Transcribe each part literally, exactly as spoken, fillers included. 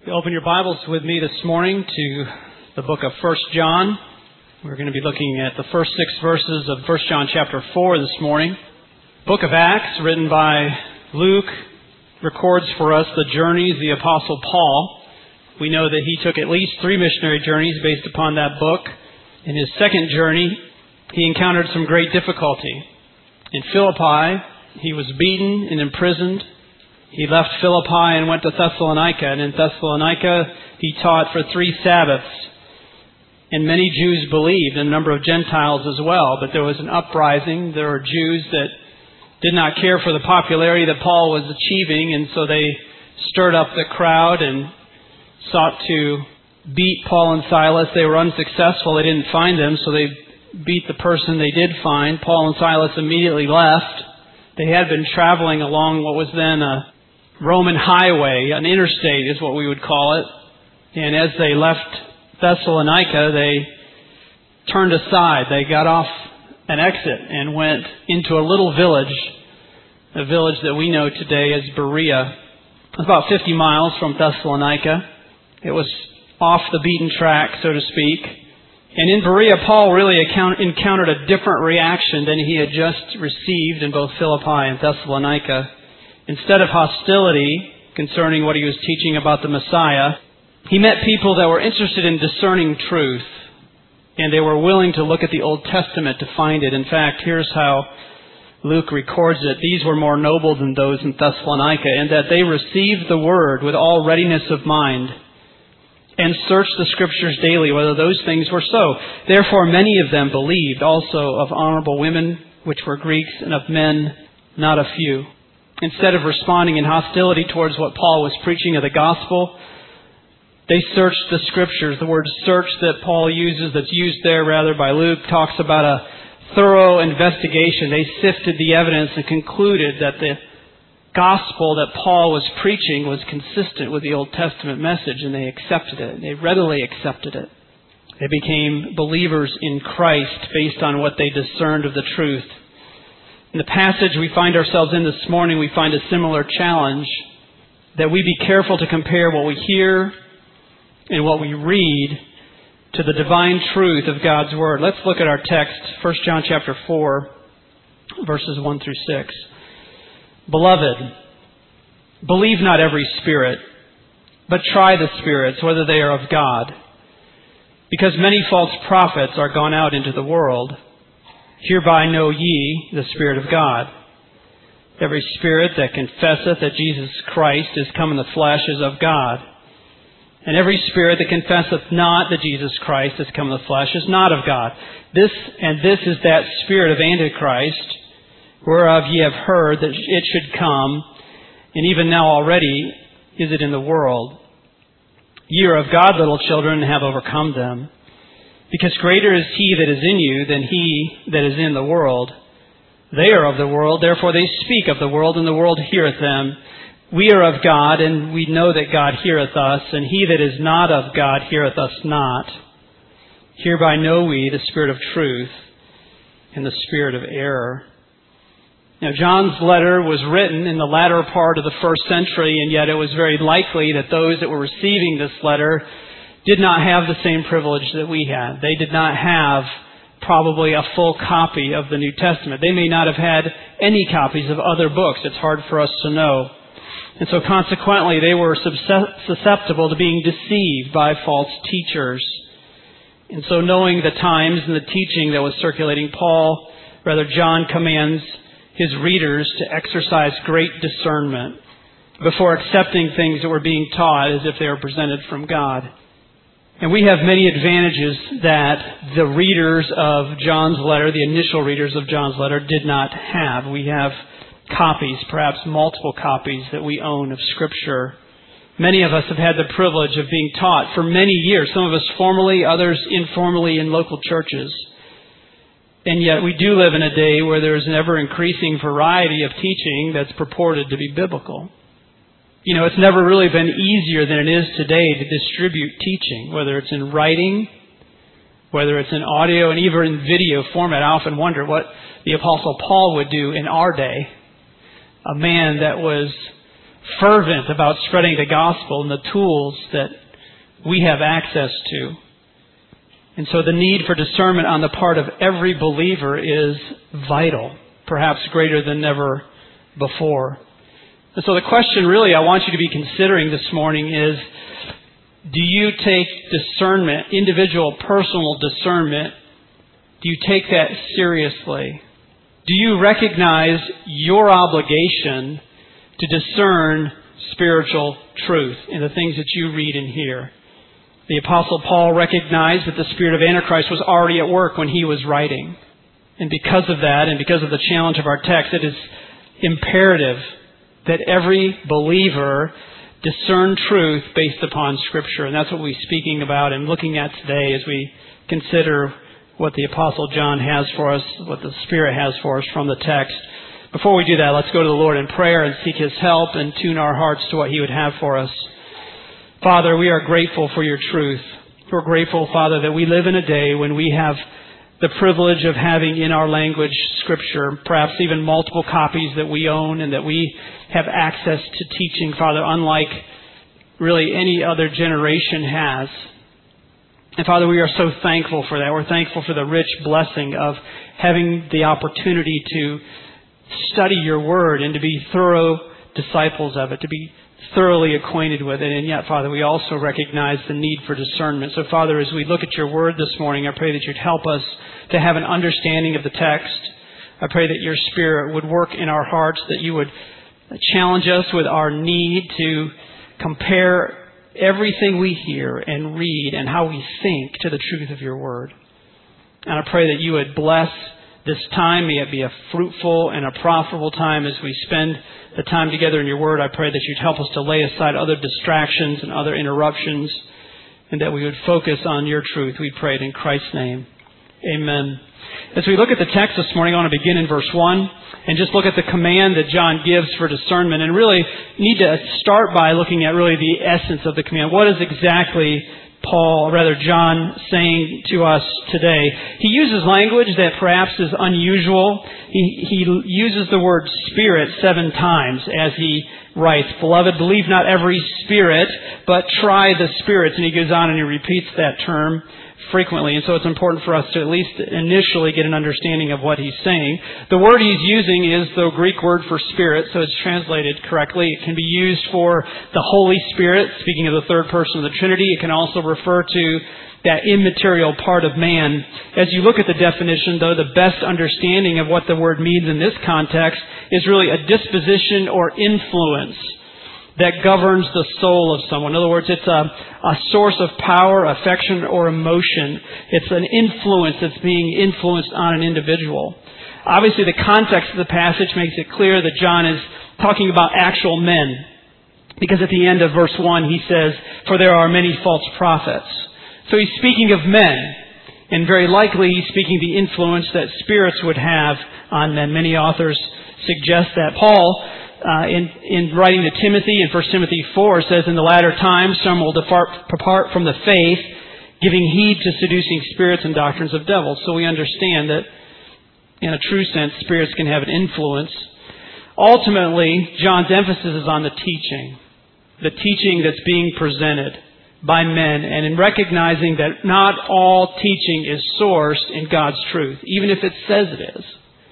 You open your Bibles with me this morning to the book of First John. We're going to be looking at the first six verses of First John chapter four this morning. Book of Acts, written by Luke, records for us the journeys of the Apostle Paul. We know that he took at least three missionary journeys based upon that book. In his second journey, he encountered some great difficulty. In Philippi, he was beaten and imprisoned. He left Philippi and went to Thessalonica, and in Thessalonica he taught for three Sabbaths. And many Jews believed, and a number of Gentiles as well, but there was an uprising. There were Jews that did not care for the popularity that Paul was achieving, and so they stirred up the crowd and sought to beat Paul and Silas. They were unsuccessful. They didn't find them, so they beat the person they did find. Paul and Silas immediately left. They had been traveling along what was then a Roman highway, an interstate is what we would call it. And as they left Thessalonica, they turned aside. They got off an exit and went into a little village, a village that we know today as Berea. It was about fifty miles from Thessalonica. It was off the beaten track, so to speak. And in Berea, Paul really encountered a different reaction than he had just received in both Philippi and Thessalonica. Instead of hostility concerning what he was teaching about the Messiah, he met people that were interested in discerning truth, and they were willing to look at the Old Testament to find it. In fact, here's how Luke records it. These were more noble than those in Thessalonica, in that they received the word with all readiness of mind, and searched the Scriptures daily whether those things were so. Therefore many of them believed, also of honorable women, which were Greeks, and of men not a few. Instead of responding in hostility towards what Paul was preaching of the gospel, they searched the Scriptures. The word search that Paul uses, that's used there rather by Luke, talks about a thorough investigation. They sifted the evidence and concluded that the gospel that Paul was preaching was consistent with the Old Testament message, and they accepted it. They readily accepted it. They became believers in Christ based on what they discerned of the truth. In the passage we find ourselves in this morning, we find a similar challenge, that we be careful to compare what we hear and what we read to the divine truth of God's Word. Let's look at our text, First John chapter four, verses one through six. Beloved, believe not every spirit, but try the spirits, whether they are of God. Because many false prophets are gone out into the world. Hereby know ye the Spirit of God. Every spirit that confesseth that Jesus Christ is come in the flesh is of God. And every spirit that confesseth not that Jesus Christ is come in the flesh is not of God. This and this is that spirit of Antichrist, whereof ye have heard that it should come, and even now already is it in the world. Ye are of God, little children, and have overcome them. Because greater is He that is in you than he that is in the world. They are of the world, therefore they speak of the world, and the world heareth them. We are of God, and we know that God heareth us, and he that is not of God heareth us not. Hereby know we the spirit of truth and the spirit of error. Now, John's letter was written in the latter part of the first century, and yet it was very likely that those that were receiving this letter did not have the same privilege that we had. They did not have probably a full copy of the New Testament. They may not have had any copies of other books. It's hard for us to know. And so consequently, they were susceptible to being deceived by false teachers. And so knowing the times and the teaching that was circulating, Paul, rather John commands his readers to exercise great discernment before accepting things that were being taught as if they were presented from God. And we have many advantages that the readers of John's letter, the initial readers of John's letter, did not have. We have copies, perhaps multiple copies that we own of Scripture. Many of us have had the privilege of being taught for many years, some of us formally, others informally in local churches. And yet we do live in a day where there is an ever-increasing variety of teaching that's purported to be biblical. You know, it's never really been easier than it is today to distribute teaching, whether it's in writing, whether it's in audio, and even in video format. I often wonder what the Apostle Paul would do in our day. A man that was fervent about spreading the gospel and the tools that we have access to. And so the need for discernment on the part of every believer is vital, perhaps greater than ever before. And so the question really I want you to be considering this morning is, do you take discernment, individual personal discernment, do you take that seriously? Do you recognize your obligation to discern spiritual truth in the things that you read and hear? The Apostle Paul recognized that the spirit of Antichrist was already at work when he was writing. And because of that, and because of the challenge of our text, it is imperative that every believer discern truth based upon Scripture. And that's what we're speaking about and looking at today as we consider what the Apostle John has for us, what the Spirit has for us from the text. Before we do that, let's go to the Lord in prayer and seek His help and tune our hearts to what He would have for us. Father, we are grateful for your truth. We're grateful, Father, that we live in a day when we have the privilege of having in our language Scripture, perhaps even multiple copies that we own and that we have access to teaching, Father, unlike really any other generation has. And Father, we are so thankful for that. We're thankful for the rich blessing of having the opportunity to study your Word and to be thorough disciples of it, to be thoroughly acquainted with it. And yet, Father, we also recognize the need for discernment. So, Father, as we look at your Word this morning, I pray that you'd help us to have an understanding of the text. I pray that your Spirit would work in our hearts, that you would challenge us with our need to compare everything we hear and read and how we think to the truth of your Word. And I pray that you would bless this time. May it be a fruitful and a profitable time as we spend the time together in your Word. I pray that you'd help us to lay aside other distractions and other interruptions, and that we would focus on your truth. We pray it in Christ's name. Amen. As we look at the text this morning, I want to begin in verse one and just look at the command that John gives for discernment, and really need to start by looking at really the essence of the command. What is exactly Paul, or rather John, saying to us today? He uses language that perhaps is unusual. He, he uses the word spirit seven times as he writes, "Beloved, believe not every spirit, but try the spirits." And he goes on and he repeats that term frequently. And so it's important for us to at least initially get an understanding of what he's saying. The word he's using is the Greek word for spirit, so it's translated correctly. It can be used for the Holy Spirit, speaking of the third person of the Trinity. It can also refer to that immaterial part of man. As you look at the definition, though, the best understanding of what the word means in this context is really a disposition or influence that governs the soul of someone. In other words, it's a, a source of power, affection, or emotion. It's an influence that's being influenced on an individual. Obviously, the context of the passage makes it clear that John is talking about actual men, because at the end of verse one, he says, "For there are many false prophets." So he's speaking of men, and very likely he's speaking the influence that spirits would have on men. Many authors suggest that. Paul, Uh, in, in writing to Timothy in First Timothy four, says, "In the latter times some will depart, depart from the faith, giving heed to seducing spirits and doctrines of devils." So we understand that in a true sense, spirits can have an influence. Ultimately, John's emphasis is on the teaching, the teaching that's being presented by men, and in recognizing that not all teaching is sourced in God's truth, even if it says it is.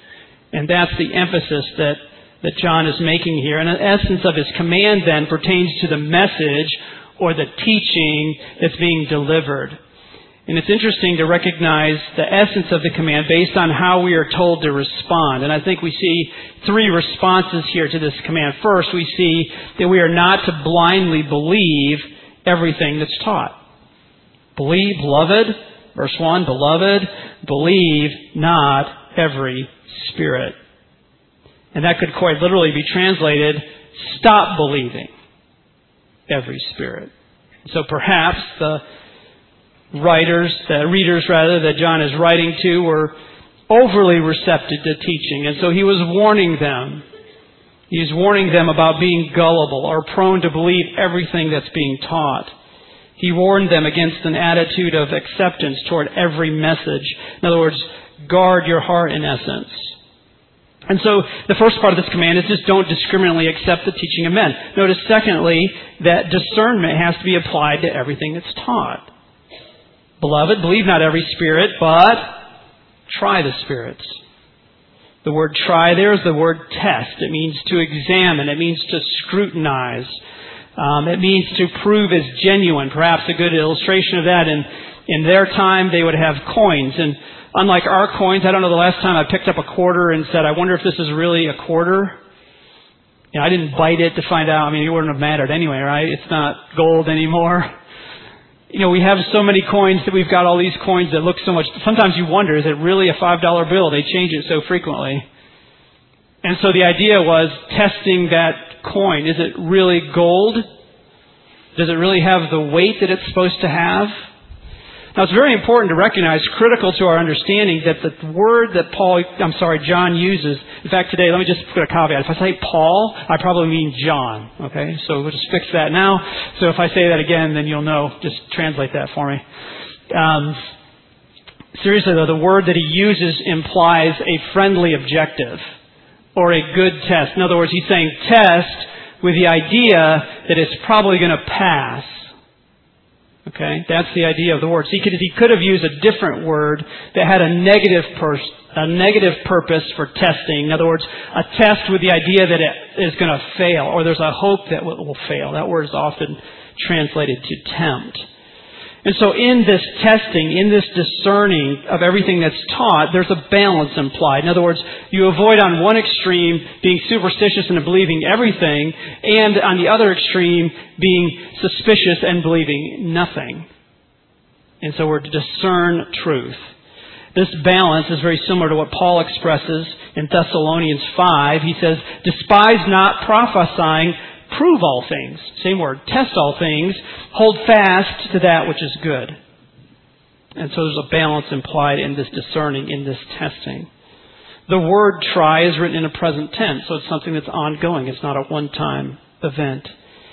And that's the emphasis that that John is making here. And the essence of his command then pertains to the message or the teaching that's being delivered. And it's interesting to recognize the essence of the command based on how we are told to respond. And I think we see three responses here to this command. First, we see that we are not to blindly believe everything that's taught. Believe, beloved, verse one, "Beloved, believe not every spirit." And that could quite literally be translated, "Stop believing every spirit." So perhaps the writers, the readers rather, that John is writing to were overly receptive to teaching. And so he was warning them. He was warning them about being gullible or prone to believe everything that's being taught. He warned them against an attitude of acceptance toward every message. In other words, guard your heart in essence. And so the first part of this command is just don't discriminately accept the teaching of men. Notice, secondly, that discernment has to be applied to everything that's taught. Beloved, believe not every spirit, but try the spirits. The word try there is the word test. It means to examine. It means to scrutinize. Um, it means to prove as genuine. Perhaps a good illustration of that, in, in their time, they would have coins. And unlike our coins, I don't know the last time I picked up a quarter and said, I wonder if this is really a quarter. You know, I didn't bite it to find out. I mean, it wouldn't have mattered anyway, right? It's not gold anymore. You know, we have so many coins that we've got all these coins that look so much. Sometimes you wonder, is it really a five dollar bill? They change it so frequently. And so the idea was testing that coin. Is it really gold? Does it really have the weight that it's supposed to have? Now, it's very important to recognize, critical to our understanding, that the word that Paul, I'm sorry, John uses. In fact, today, let me just put a caveat. If I say Paul, I probably mean John. Okay, so we'll just fix that now. So if I say that again, then you'll know. Just translate that for me. Um, seriously, though, the word that he uses implies a friendly objective or a good test. In other words, he's saying test with the idea that it's probably going to pass. Okay, that's the idea of the word. So he could, he could have used a different word that had a negative pers- a negative purpose for testing. In other words, a test with the idea that it is going to fail, or there's a hope that it will fail. That word is often translated to tempt. And so in this testing, in this discerning of everything that's taught, there's a balance implied. In other words, you avoid on one extreme being superstitious and believing everything, and on the other extreme being suspicious and believing nothing. And so we're to discern truth. This balance is very similar to what Paul expresses in Thessalonians five. He says, despise not prophesying, prove all things. Same word. Test all things. Hold fast to that which is good. And so there's a balance implied in this discerning, in this testing. The word try is written in a present tense, so it's something that's ongoing. It's not a one-time event.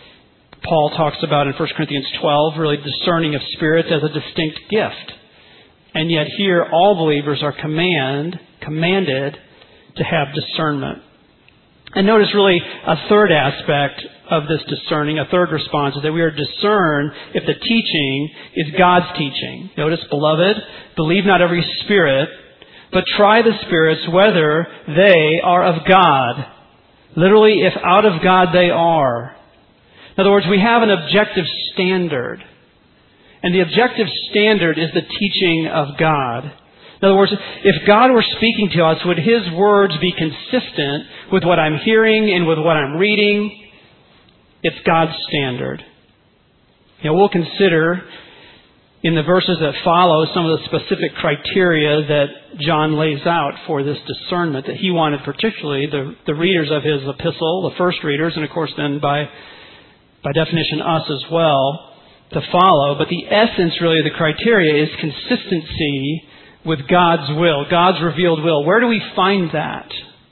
Paul talks about in First Corinthians twelve, really discerning of spirits as a distinct gift. And yet here, all believers are command, commanded to have discernment. And notice really a third aspect of this discerning, a third response, is that we are to discern if the teaching is God's teaching. Notice, beloved, believe not every spirit, but try the spirits whether they are of God. Literally, if out of God they are. In other words, we have an objective standard. And the objective standard is the teaching of God. In other words, if God were speaking to us, would His words be consistent with what I'm hearing and with what I'm reading? It's God's standard. You know, we'll consider in the verses that follow some of the specific criteria that John lays out for this discernment that he wanted, particularly the, the readers of his epistle, the first readers, and of course then by, by definition us as well, to follow. But the essence really of the criteria is consistency with God's will, God's revealed will. Where do we find that?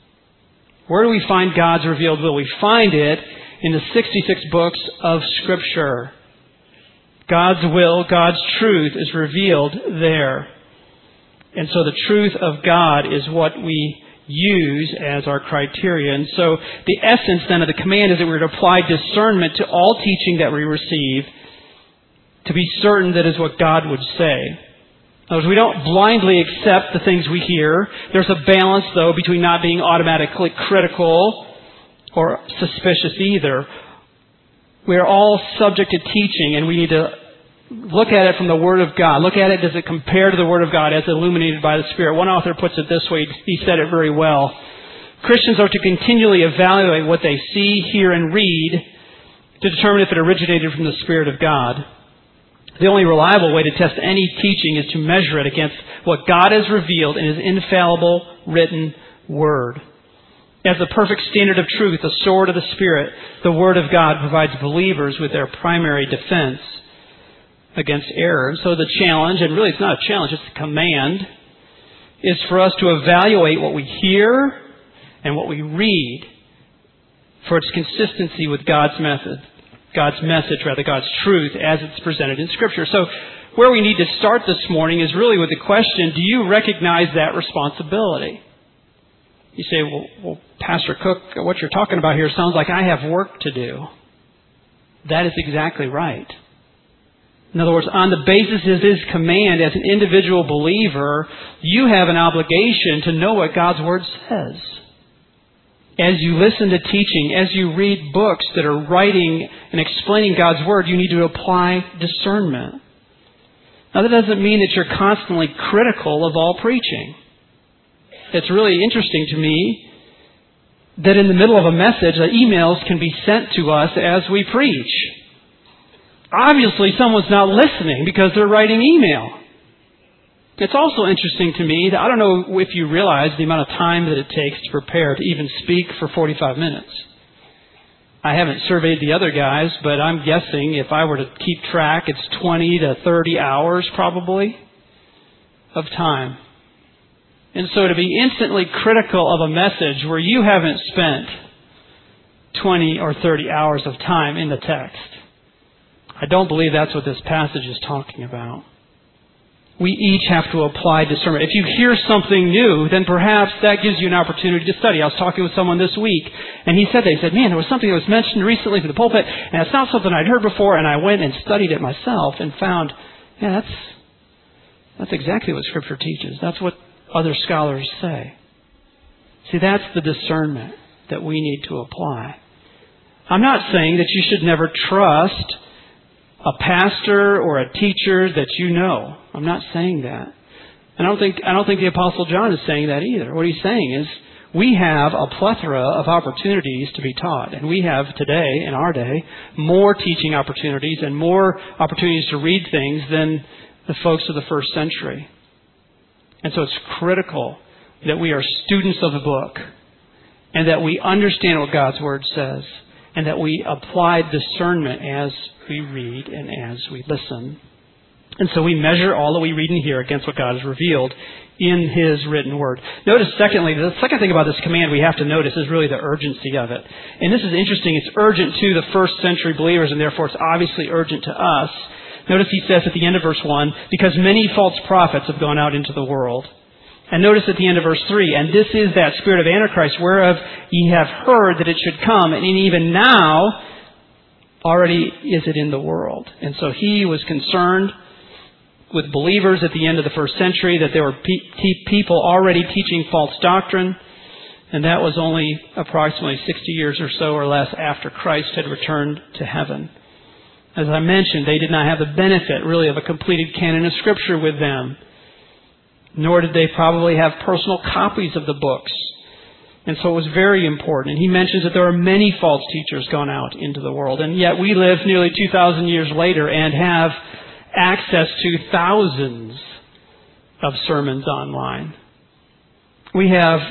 Where do we find God's revealed will? We find it in the sixty-six books of Scripture. God's will, God's truth is revealed there. And so the truth of God is what we use as our criteria. And so the essence then of the command is that we're to apply discernment to all teaching that we receive to be certain that is what God would say. In other words, we don't blindly accept the things we hear. There's a balance, though, between not being automatically critical or suspicious either. We are all subject to teaching, and we need to look at it from the Word of God. Look at it, does it compare to the Word of God as illuminated by the Spirit? One author puts it this way. He said it very well. Christians are to continually evaluate what they see, hear, and read to determine if it originated from the Spirit of God. The only reliable way to test any teaching is to measure it against what God has revealed in His infallible written Word. As the perfect standard of truth, the sword of the Spirit, the Word of God provides believers with their primary defense against error. So the challenge, and really it's not a challenge, it's a command, is for us to evaluate what we hear and what we read for its consistency with God's method. God's message, rather, God's truth as it's presented in Scripture. So where we need to start this morning is really with the question, do you recognize that responsibility? You say, well, well, Pastor Cook, what you're talking about here sounds like I have work to do. That is exactly right. In other words, on the basis of His command as an individual believer, you have an obligation to know what God's Word says. As you listen to teaching, as you read books that are writing and explaining God's Word, you need to apply discernment. Now, that doesn't mean that you're constantly critical of all preaching. It's really interesting to me that in the middle of a message, the emails can be sent to us as we preach. Obviously, someone's not listening because they're writing email. It's also interesting to me that I don't know if you realize the amount of time that it takes to prepare to even speak for forty-five minutes. I haven't surveyed the other guys, but I'm guessing if I were to keep track, it's twenty to thirty hours probably of time. And so to be instantly critical of a message where you haven't spent twenty or thirty hours of time in the text, I don't believe that's what this passage is talking about. We each have to apply discernment. If you hear something new, then perhaps that gives you an opportunity to study. I was talking with someone this week, and he said that. He said, man, there was something that was mentioned recently from the pulpit, and it's not something I'd heard before, and I went and studied it myself and found, yeah, that's, that's exactly what Scripture teaches. That's what other scholars say. See, that's the discernment that we need to apply. I'm not saying that you should never trust a pastor or a teacher that you know. I'm not saying that. And I don't think I don't think the Apostle John is saying that either. What he's saying is we have a plethora of opportunities to be taught. And we have today, in our day, more teaching opportunities and more opportunities to read things than the folks of the first century. And so it's critical that we are students of the book and that we understand what God's Word says and that we apply discernment as we read and as we listen. And so we measure all that we read and hear against what God has revealed in His written Word. Notice, secondly, the second thing about this command we have to notice is really the urgency of it. And this is interesting. It's urgent to the first century believers, and therefore it's obviously urgent to us. Notice he says at the end of verse one, because many false prophets have gone out into the world. And notice at the end of verse three, and this is that spirit of Antichrist, whereof ye have heard that it should come, and even now already is it in the world. And so he was concerned with believers at the end of the first century that there were pe- people already teaching false doctrine, and that was only approximately sixty years or so or less after Christ had returned to heaven. As I mentioned, they did not have the benefit really of a completed canon of Scripture with them, nor did they probably have personal copies of the books. And so it was very important. And he mentions that there are many false teachers gone out into the world. And yet we live nearly two thousand years later and have access to thousands of sermons online. We have,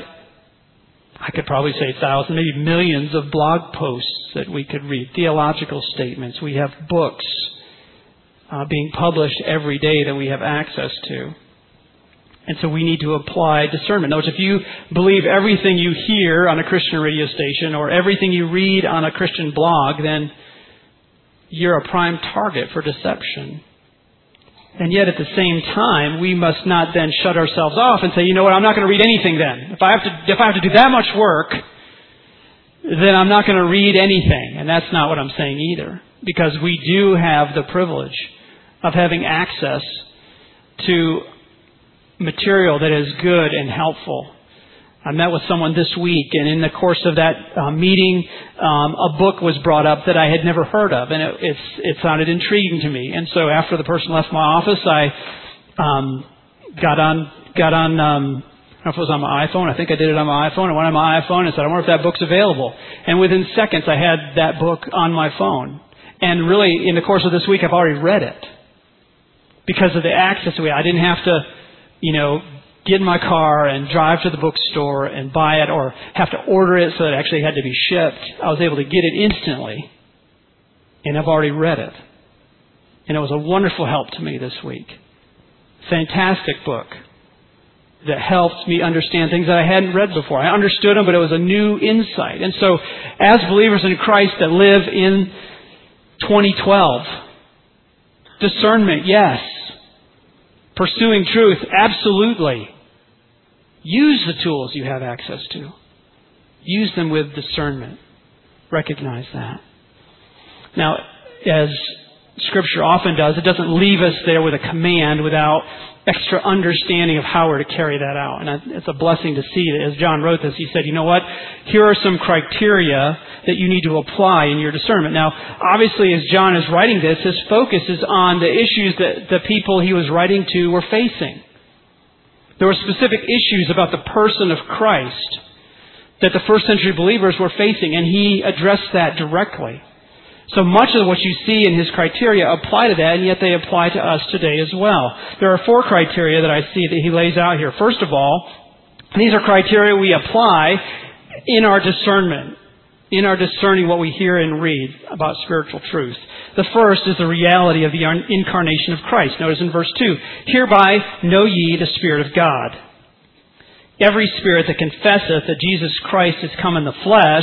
I could probably say thousands, maybe millions of blog posts that we could read, theological statements. We have books uh, being published every day that we have access to. And so we need to apply discernment. Notice, if you believe everything you hear on a Christian radio station or everything you read on a Christian blog, then you're a prime target for deception. And yet at the same time, we must not then shut ourselves off and say, you know what, I'm not going to read anything then. If I have to, if I have to do that much work, then I'm not going to read anything. And that's not what I'm saying either. Because we do have the privilege of having access to material that is good and helpful. I met with someone this week, and in the course of that uh, meeting, um, a book was brought up that I had never heard of, and it, it's, it sounded intriguing to me. And so after the person left my office, I um, got on, got on. Um, I don't know if it was on my iPhone. I think I did it on my iPhone. I went on my iPhone and said, I wonder if that book's available. And within seconds, I had that book on my phone. And really, in the course of this week, I've already read it because of the access to it. I didn't have to, you know, get in my car and drive to the bookstore and buy it or have to order it so that it actually had to be shipped. I was able to get it instantly, and I've already read it. And it was a wonderful help to me this week. Fantastic book that helped me understand things that I hadn't read before. I understood them, but it was a new insight. And so, as believers in Christ that live in twenty twelve, discernment, yes. Pursuing truth, absolutely. Use the tools you have access to. Use them with discernment. Recognize that. Now, as Scripture often does, it doesn't leave us there with a command without extra understanding of how we're to carry that out. And it's a blessing to see that as John wrote this, he said, you know what? Here are some criteria that you need to apply in your discernment. Now, obviously, as John is writing this, his focus is on the issues that the people he was writing to were facing. There were specific issues about the person of Christ that the first century believers were facing, and he addressed that directly. So much of what you see in his criteria apply to that, and yet they apply to us today as well. There are four criteria that I see that he lays out here. First of all, these are criteria we apply in our discernment, in our discerning what we hear and read about spiritual truth. The first is the reality of the incarnation of Christ. Notice in verse two, hereby know ye the Spirit of God. Every spirit that confesseth that Jesus Christ is come in the flesh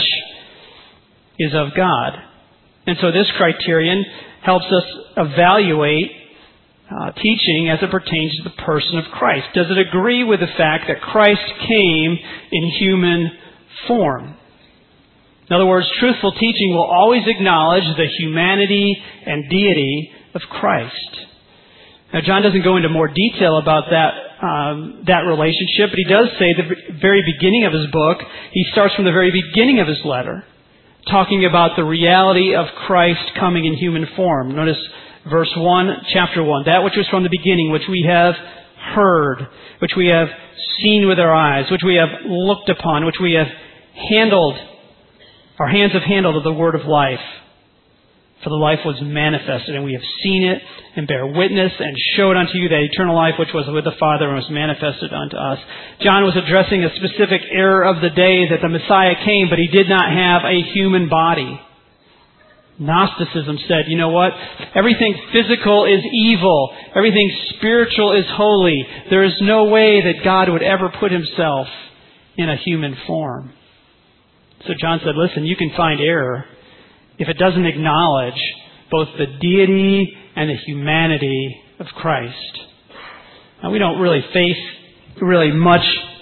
is of God. And so this criterion helps us evaluate uh, teaching as it pertains to the person of Christ. Does it agree with the fact that Christ came in human form? In other words, truthful teaching will always acknowledge the humanity and deity of Christ. Now, John doesn't go into more detail about that um, that relationship, but he does say at the very beginning of his book, he starts from the very beginning of his letter, talking about the reality of Christ coming in human form. Notice verse one, chapter one. That which was from the beginning, which we have heard, which we have seen with our eyes, which we have looked upon, which we have handled, our hands have handled of the word of life. For the life was manifested, and we have seen it, and bear witness, and showed unto you that eternal life which was with the Father and was manifested unto us. John was addressing a specific error of the day that the Messiah came, but he did not have a human body. Gnosticism said, you know what? Everything physical is evil. Everything spiritual is holy. There is no way that God would ever put himself in a human form. So John said, listen, you can find error if it doesn't acknowledge both the deity and the humanity of Christ. Now, we don't really face really much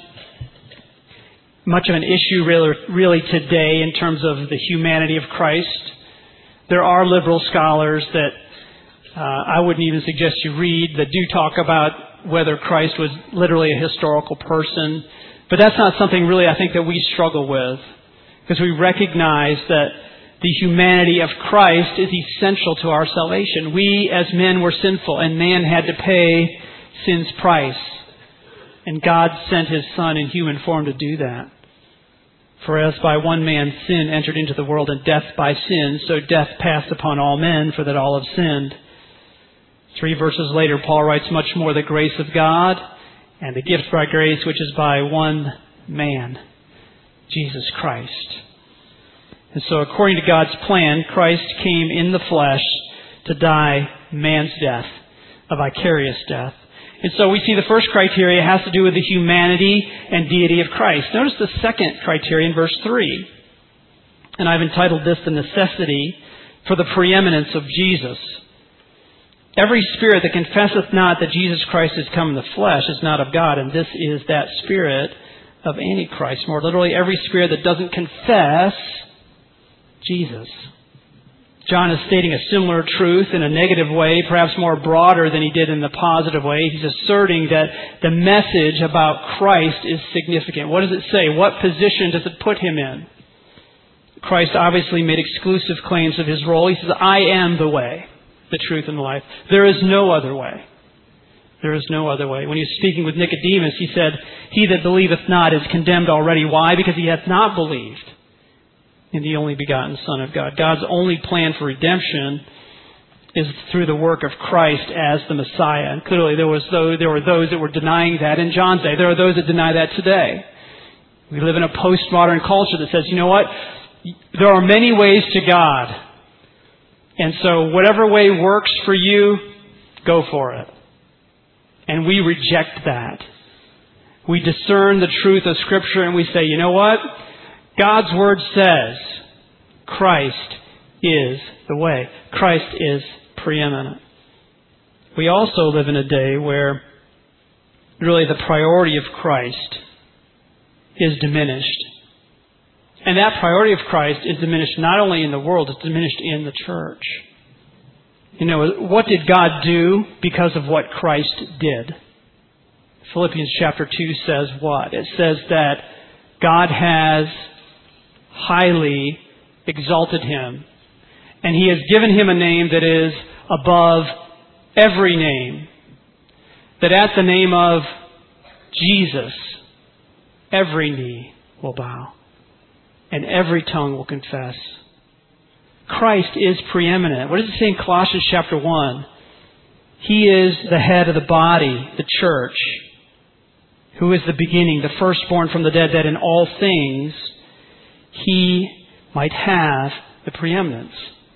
much of an issue really, really today in terms of the humanity of Christ. There are liberal scholars that uh, I wouldn't even suggest you read that do talk about whether Christ was literally a historical person. But that's not something really I think that we struggle with, because we recognize that the humanity of Christ is essential to our salvation. We as men were sinful, and man had to pay sin's price. And God sent his Son in human form to do that. For as by one man sin entered into the world, and death by sin, so death passed upon all men, for that all have sinned. Three verses later, Paul writes, much more the grace of God and the gift by grace, which is by one man, Jesus Christ. And so according to God's plan, Christ came in the flesh to die man's death, a vicarious death. And so we see the first criteria has to do with the humanity and deity of Christ. Notice the second criteria in verse three. And I've entitled this the necessity for the preeminence of Jesus. Every spirit that confesseth not that Jesus Christ is come in the flesh is not of God, and this is that spirit of Antichrist. More literally, every spirit that doesn't confess Jesus. John is stating a similar truth in a negative way, perhaps more broader than he did in the positive way. He's asserting that the message about Christ is significant. What does it say? What position does it put him in? Christ obviously made exclusive claims of his role. He says, I am the way, the truth, and the life. There is no other way. There is no other way. When he was speaking with Nicodemus, he said, he that believeth not is condemned already. Why? Because he hath not believed in the only begotten Son of God. God's only plan for redemption is through the work of Christ as the Messiah. And clearly there was those, there were those that were denying that in John's day. There are those that deny that today. We live in a postmodern culture that says, you know what? There are many ways to God. And so whatever way works for you, go for it. And we reject that. We discern the truth of Scripture and we say, you know what? God's Word says Christ is the way. Christ is preeminent. We also live in a day where really the priority of Christ is diminished. And that priority of Christ is diminished not only in the world, it's diminished in the church. You know, what did God do because of what Christ did? Philippians chapter two says what? It says that God has highly exalted him, and he has given him a name that is above every name. That at the name of Jesus, every knee will bow, and every tongue will confess. Christ is preeminent. What does it say in Colossians chapter one? He is the head of the body, the church, who is the beginning, the firstborn from the dead, that in all things he might have the preeminence.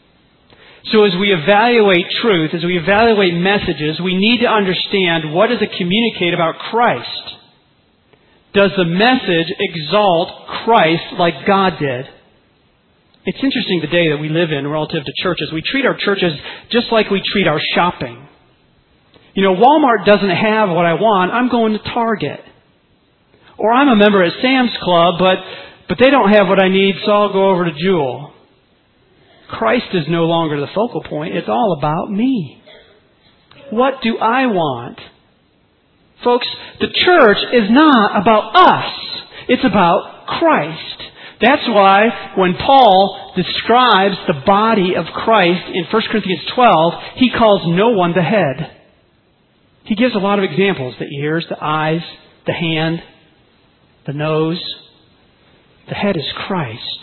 So as we evaluate truth, as we evaluate messages, we need to understand, what does it communicate about Christ? Does the message exalt Christ like God did? It's interesting the day that we live in relative to churches. We treat our churches just like we treat our shopping. You know, Walmart doesn't have what I want, I'm going to Target. Or I'm a member at Sam's Club, but, but they don't have what I need, so I'll go over to Jewel. Christ is no longer the focal point. It's all about me. What do I want? Folks, the church is not about us. It's about Christ. That's why when Paul describes the body of Christ in First Corinthians twelve, he calls no one the head. He gives a lot of examples: the ears, the eyes, the hand, the nose. The head is Christ.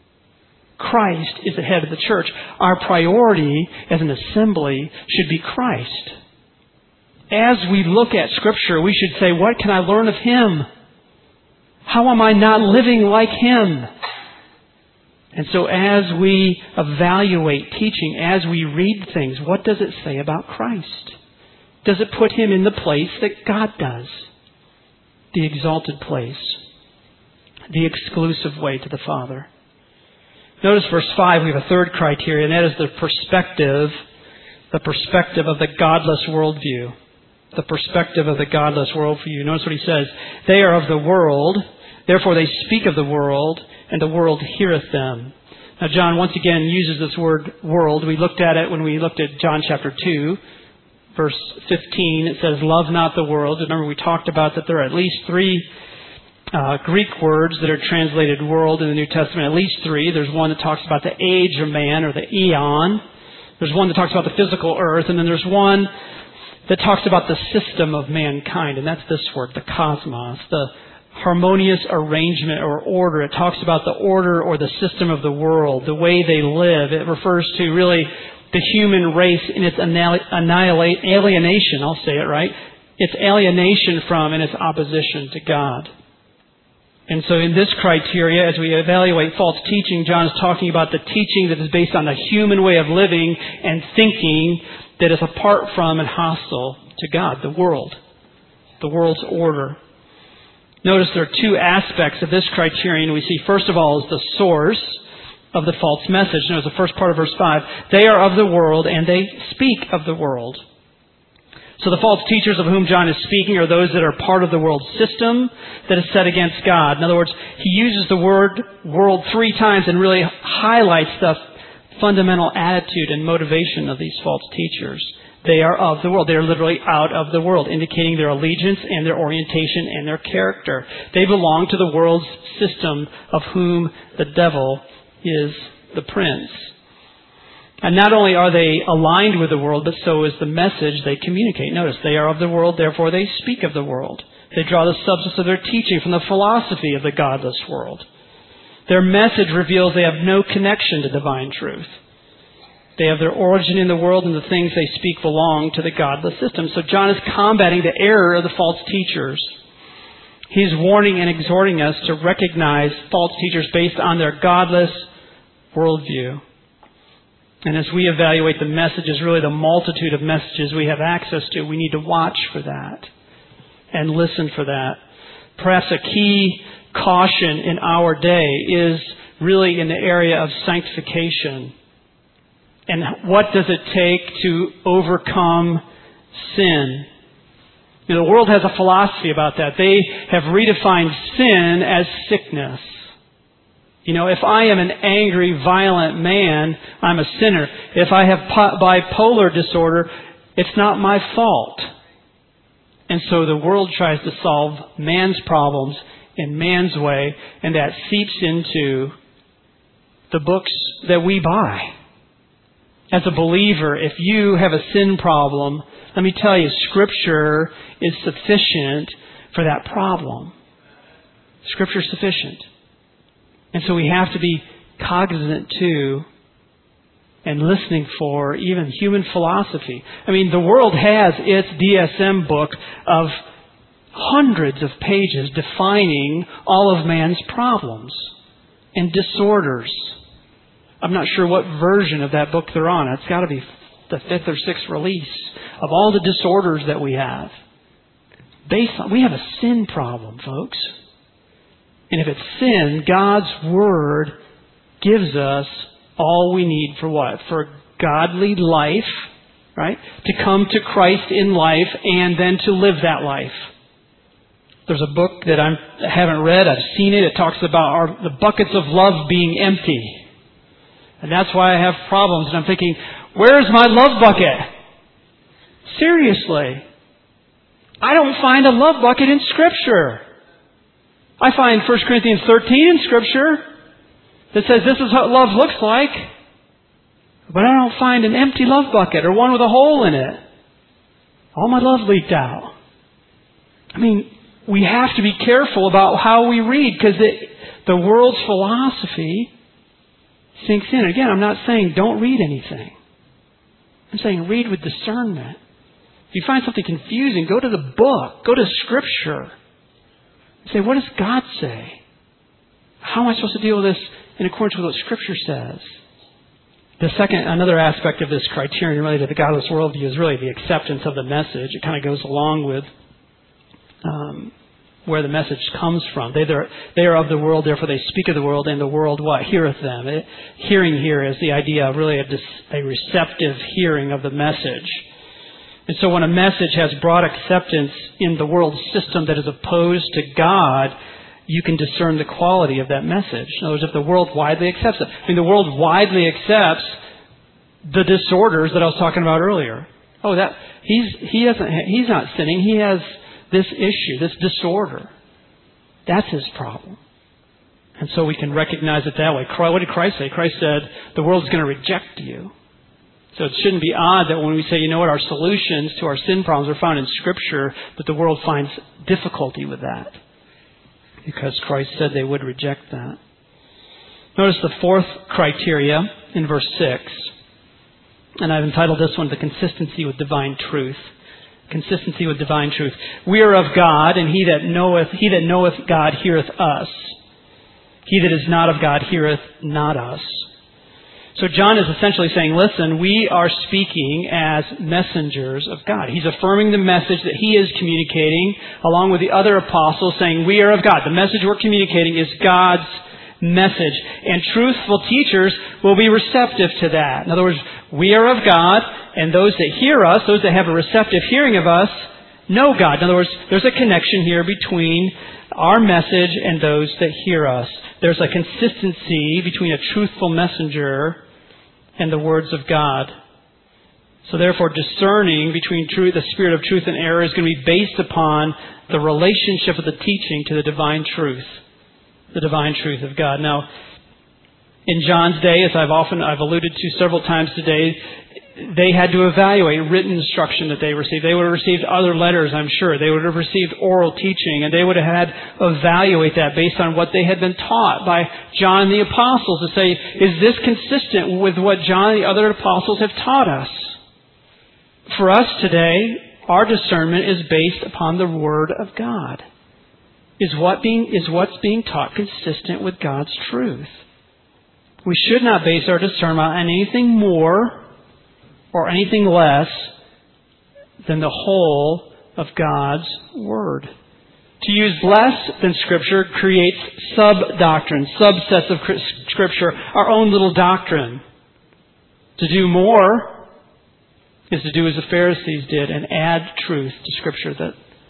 Christ is the head of the church. Our priority as an assembly should be Christ. As we look at Scripture, we should say, what can I learn of Him? How am I not living like Him? And so as we evaluate teaching, as we read things, what does it say about Christ? Does it put Him in the place that God does? The exalted place. The exclusive way to the Father. Notice verse five, we have a third criteria, and that is the perspective, the perspective of the godless worldview. The perspective of the godless worldview. Notice what he says. They are of the world, therefore they speak of the world, and the world heareth them. Now John once again uses this word world. We looked at it when we looked at John chapter two, verse fifteen. It says, love not the world. Remember we talked about that there are at least three Uh, Greek words that are translated world in the New Testament, at least three. There's one that talks about the age of man, or the eon. There's one that talks about the physical earth, and then there's one that talks about the system of mankind, and that's this word, the cosmos, the harmonious arrangement or order. It talks about the order or the system of the world, the way they live. It refers to really the human race in its annihilate, alienation, I'll say it right, its alienation from and its opposition to God. And so in this criteria, as we evaluate false teaching, John is talking about the teaching that is based on the human way of living and thinking that is apart from and hostile to God, the world, the world's order. Notice there are two aspects of this criterion. We see, first of all, is the source of the false message. Notice the first part of verse five. They are of the world, and they speak of the world. So the false teachers of whom John is speaking are those that are part of the world system that is set against God. In other words, he uses the word world three times and really highlights the fundamental attitude and motivation of these false teachers. They are of the world. They are literally out of the world, indicating their allegiance and their orientation and their character. They belong to the world's system of whom the devil is the prince. And not only are they aligned with the world, but so is the message they communicate. Notice, they are of the world, therefore they speak of the world. They draw the substance of their teaching from the philosophy of the godless world. Their message reveals they have no connection to divine truth. They have their origin in the world, and the things they speak belong to the godless system. So John is combating the error of the false teachers. He's warning and exhorting us to recognize false teachers based on their godless worldview. And as we evaluate the messages, really the multitude of messages we have access to, we need to watch for that and listen for that. Perhaps a key caution in our day is really in the area of sanctification. And what does it take to overcome sin? You know, the world has a philosophy about that. They have redefined sin as sickness. You know, if I am an angry, violent man, I'm a sinner. If I have bipolar disorder, it's not my fault. And so the world tries to solve man's problems in man's way, and that seeps into the books that we buy. As a believer, if you have a sin problem, let me tell you, Scripture is sufficient for that problem. Scripture is sufficient. And so we have to be cognizant too and listening for even human philosophy. I mean, the world has its D S M book of hundreds of pages defining all of man's problems and disorders. I'm not sure what version of that book they're on. It's got to be the fifth or sixth release of all the disorders that we have. Based on, we have a sin problem, folks. And if it's sin, God's Word gives us all we need for what? For godly life, right? To come to Christ in life and then to live that life. There's a book that I'm, I haven't read. I've seen it. It talks about our, the buckets of love being empty. And that's why I have problems. And I'm thinking, where's my love bucket? Seriously. I don't find a love bucket in Scripture. I find First Corinthians thirteen in Scripture that says this is what love looks like. But I don't find an empty love bucket or one with a hole in it. All my love leaked out. I mean, we have to be careful about how we read because the, the world's philosophy sinks in. Again, I'm not saying don't read anything. I'm saying read with discernment. If you find something confusing, go to the book. Go to Scripture. Say, what does God say? How am I supposed to deal with this in accordance with what Scripture says? The second, another aspect of this criterion related to the godless worldview is really the acceptance of the message. It kind of goes along with um, where the message comes from. They, they are of the world, therefore they speak of the world, and the world what? Heareth them. It, hearing here is the idea of really a, a receptive hearing of the message. And so when a message has broad acceptance in the world system that is opposed to God, you can discern the quality of that message. In other words, if the world widely accepts it. I mean, the world widely accepts the disorders that I was talking about earlier. Oh, that he's he doesn't he's not sinning. He has this issue, this disorder. That's his problem. And so we can recognize it that way. What did Christ say? Christ said, the world's going to reject you. So it shouldn't be odd that when we say, you know what, our solutions to our sin problems are found in Scripture, but the world finds difficulty with that. Because Christ said they would reject that. Notice the fourth criteria in verse six. And I've entitled this one, The Consistency with Divine Truth. Consistency with divine truth. We are of God, and he that knoweth, he that knoweth God heareth us. He that is not of God heareth not us. So John is essentially saying, listen, we are speaking as messengers of God. He's affirming the message that he is communicating along with the other apostles, saying we are of God. The message we're communicating is God's message. And truthful teachers will be receptive to that. In other words, we are of God, and those that hear us, those that have a receptive hearing of us, know God. In other words, there's a connection here between our message and those that hear us. There's a consistency between a truthful messenger and the words of God. So therefore, discerning between truth, the spirit of truth and error is going to be based upon the relationship of the teaching to the divine truth, the divine truth of God. Now, in John's day, as I've often I've alluded to several times today, they had to evaluate written instruction that they received. They would have received other letters, I'm sure. They would have received oral teaching, and they would have had to evaluate that based on what they had been taught by John and the apostles to say, is this consistent with what John and the other apostles have taught us? For us today, our discernment is based upon the Word of God. Is what being is what's being taught consistent with God's truth? We should not base our discernment on anything more or anything less than the whole of God's Word. To use less than Scripture creates sub-doctrine, subsets of Scripture, our own little doctrine. To do more is to do as the Pharisees did and add truth to Scripture that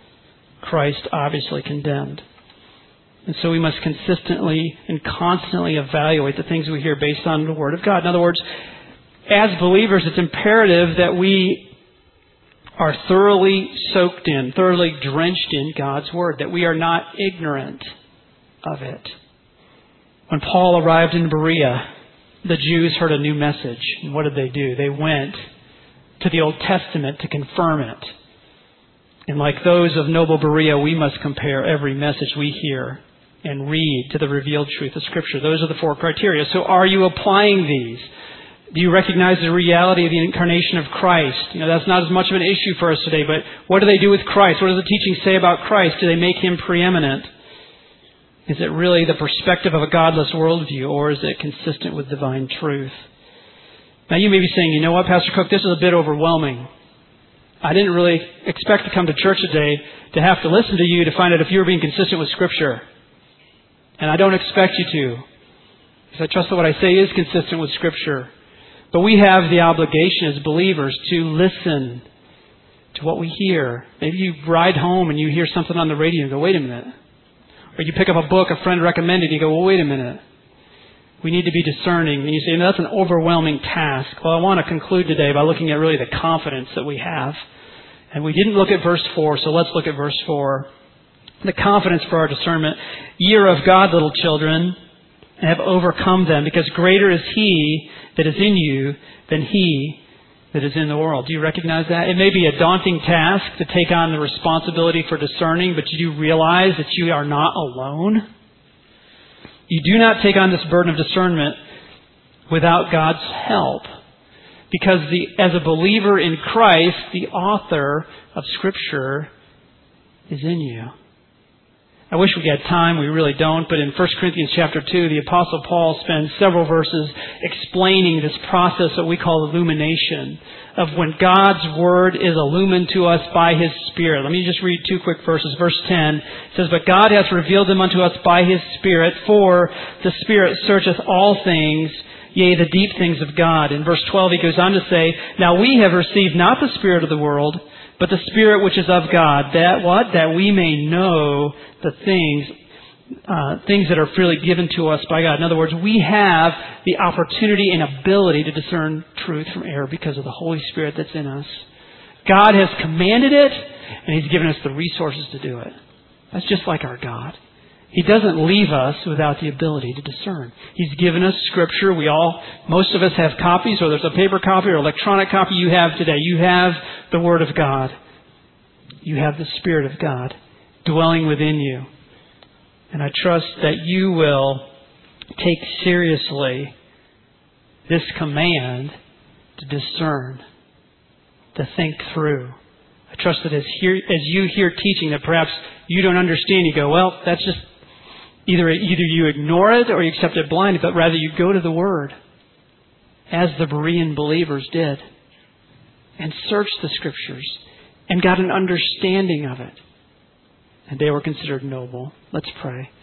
Christ obviously condemned. And so we must consistently and constantly evaluate the things we hear based on the Word of God. In other words, as believers, it's imperative that we are thoroughly soaked in, thoroughly drenched in God's Word, that we are not ignorant of it. When Paul arrived in Berea, the Jews heard a new message. And what did they do? They went to the Old Testament to confirm it. And like those of noble Berea, we must compare every message we hear and read to the revealed truth of Scripture. Those are the four criteria. So are you applying these? Do you recognize the reality of the incarnation of Christ? You know, that's not as much of an issue for us today, but what do they do with Christ? What does the teaching say about Christ? Do they make Him preeminent? Is it really the perspective of a godless worldview, or is it consistent with divine truth? Now you may be saying, you know what, Pastor Cook, this is a bit overwhelming. I didn't really expect to come to church today to have to listen to you to find out if you were being consistent with Scripture. And I don't expect you to, because I trust that what I say is consistent with Scripture. But we have the obligation as believers to listen to what we hear. Maybe you ride home and you hear something on the radio and go, wait a minute. Or you pick up a book a friend recommended and you go, well, wait a minute. We need to be discerning. And you say, no, that's an overwhelming task. Well, I want to conclude today by looking at really the confidence that we have. And we didn't look at verse four, so let's look at verse four. The confidence for our discernment. Ye are of God, little children, and have overcome them, because greater is He that is in you than he that is in the world. Do you recognize that? It may be a daunting task to take on the responsibility for discerning, but you do realize that you are not alone. You do not take on this burden of discernment without God's help, because the, as a believer in Christ, the author of Scripture is in you. I wish we had time. We really don't. But in First Corinthians chapter two, the Apostle Paul spends several verses explaining this process that we call illumination, of when God's Word is illumined to us by His Spirit. Let me just read two quick verses. Verse ten says, But God hath revealed them unto us by His Spirit, for the Spirit searcheth all things, yea, the deep things of God. In verse twelve he goes on to say, Now we have received not the spirit of the world, but the Spirit which is of God, that what? That we may know the things, uh, things that are freely given to us by God. In other words, we have the opportunity and ability to discern truth from error because of the Holy Spirit that's in us. God has commanded it, and He's given us the resources to do it. That's just like our God. He doesn't leave us without the ability to discern. He's given us Scripture. We all, most of us have copies, whether it's a paper copy or electronic copy you have today. You have the Word of God. You have the Spirit of God dwelling within you. And I trust that you will take seriously this command to discern, to think through. I trust that as, hear, as you hear teaching that perhaps you don't understand, you go, well, that's just Either, either you ignore it or you accept it blindly, but rather you go to the Word, as the Berean believers did, and searched the Scriptures and got an understanding of it. And they were considered noble. Let's pray.